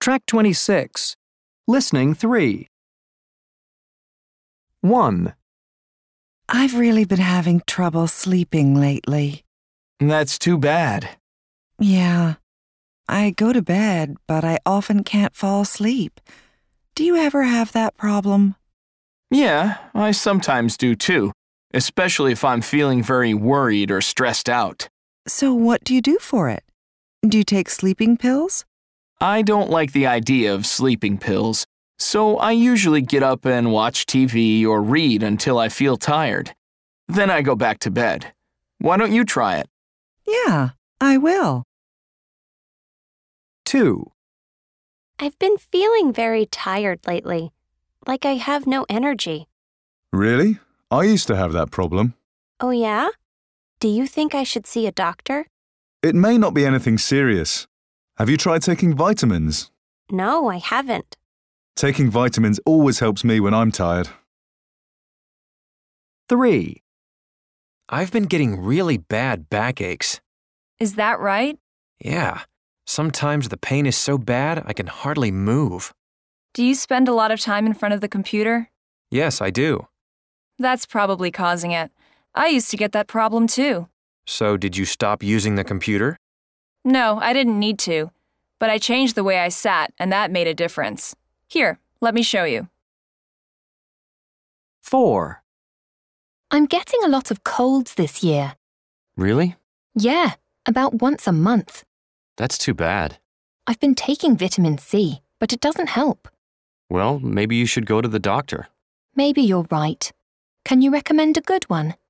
Track 26. Listening 3. 1. I've really been having trouble sleeping lately. That's too bad. Yeah. I go to bed, but I often can't fall asleep. Do you ever have that problem? Yeah, I sometimes do too, especially if I'm feeling very worried or stressed out. So what do you do for it? Do you take sleeping pills? I don't like the idea of sleeping pills, so I usually get up and watch TV or read until I feel tired. Then I go back to bed. Why don't you try it? Yeah, I will. 2. I've been feeling very tired lately, like I have no energy. Really? I used to have that problem. Oh yeah? Do you think I should see a doctor? It may not be anything serious. Have you tried taking vitamins? No, I haven't. Taking vitamins always helps me when I'm tired. 3. I've been getting really bad backaches. Is that right? Yeah, sometimes the pain is so bad I can hardly move. Do you spend a lot of time in front of the computer? Yes, I do. That's probably causing it. I used to get that problem too. So did you stop using the computer? No, I didn't need to. But I changed the way I sat, and that made a difference. Here, let me show you. 4. I'm getting a lot of colds this year. Really? Yeah, about once a month. That's too bad. I've been taking vitamin C, but it doesn't help. Well, maybe you should go to the doctor. Maybe you're right. Can you recommend a good one?